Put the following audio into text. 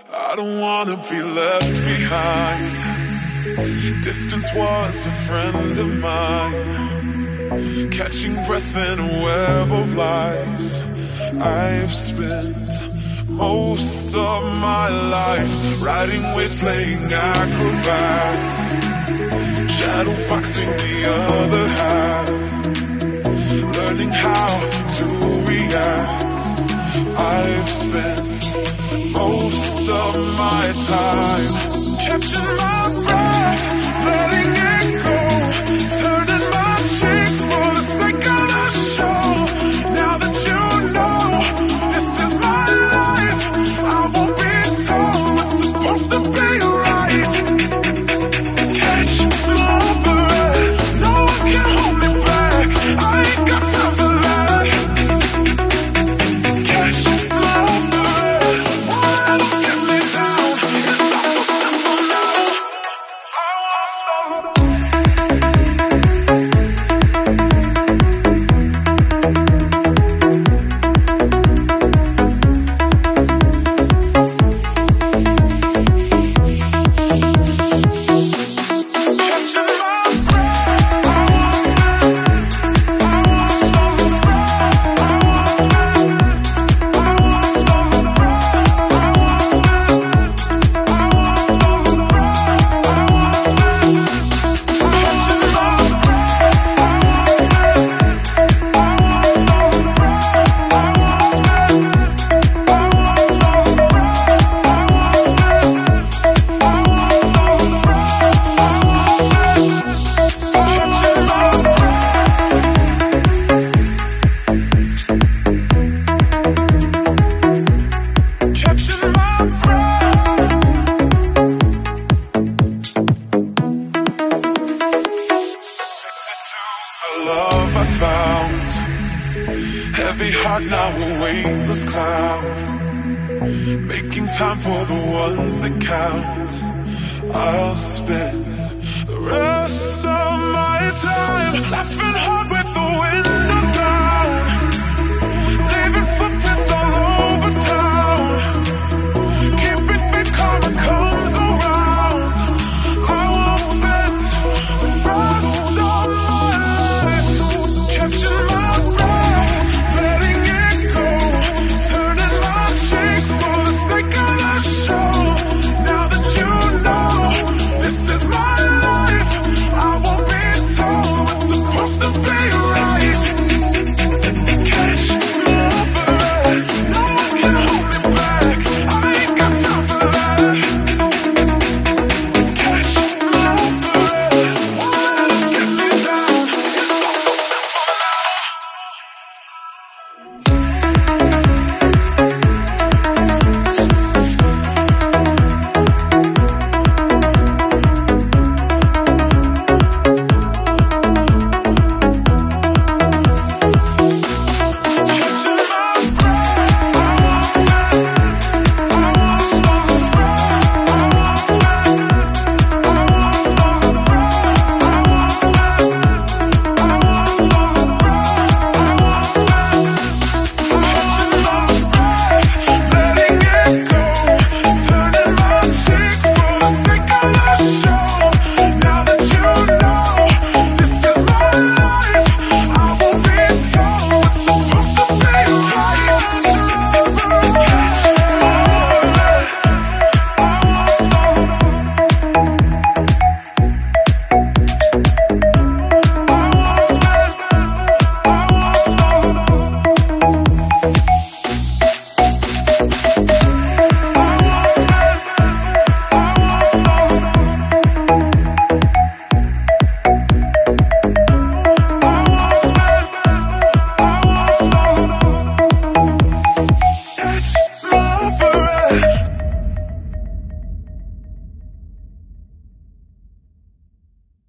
I don't wanna be left behind. Distance was a friend of mine, catching breath in a web of lies. I've spent most of my life riding waves, playing acrobats, shadow boxing the other half, learning how to react. I've spent most of my time catching my breath, letting it go, turning my cheek for the sake of the show. Now that you know this is my life, I won't be told what's supposed to be right. Catch my breath, no one can hold me back. I ain't got time for that. Catch my breath, won't get me down. It's all so simple now. I won't stop. Love I found, heavy heart now a weightless cloud, making time for the ones that count. I'll spend the rest of my time laughing hard with the wind